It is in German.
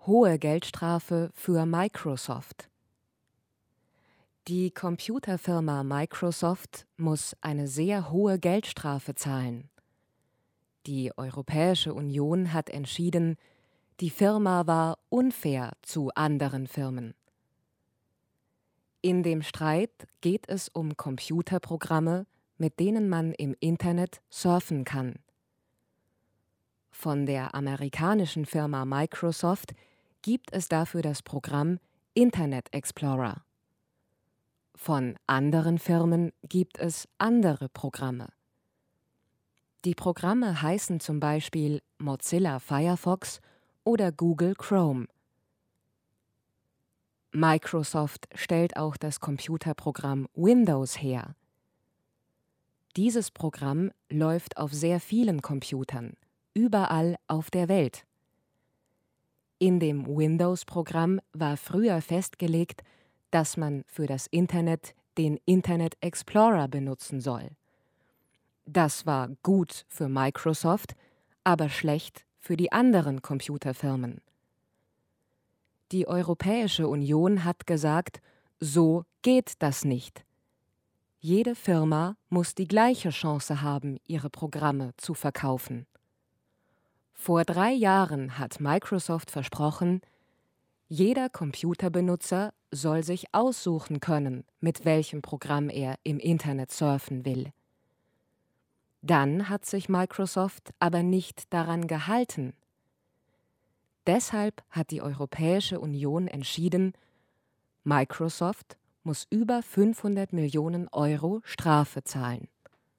Hohe Geldstrafe für Microsoft. Die Computerfirma Microsoft muss eine sehr hohe Geldstrafe zahlen. Die Europäische Union hat entschieden, die Firma war unfair zu anderen Firmen. In dem Streit geht es um Computerprogramme, mit denen man im Internet surfen kann. Von der amerikanischen Firma Microsoft gibt es dafür das Programm Internet Explorer. Von anderen Firmen gibt es andere Programme. Die Programme heißen zum Beispiel Mozilla Firefox oder Google Chrome. Microsoft stellt auch das Computerprogramm Windows her. Dieses Programm läuft auf sehr vielen Computern, überall auf der Welt. In dem Windows-Programm war früher festgelegt, dass man für das Internet den Internet Explorer benutzen soll. Das war gut für Microsoft, aber schlecht für die anderen Computerfirmen. Die Europäische Union hat gesagt, so geht das nicht. Jede Firma muss die gleiche Chance haben, ihre Programme zu verkaufen. Vor 3 Jahren hat Microsoft versprochen, jeder Computerbenutzer soll sich aussuchen können, mit welchem Programm er im Internet surfen will. Dann hat sich Microsoft aber nicht daran gehalten. Deshalb hat die Europäische Union entschieden, Microsoft muss über 500 Millionen Euro Strafe zahlen.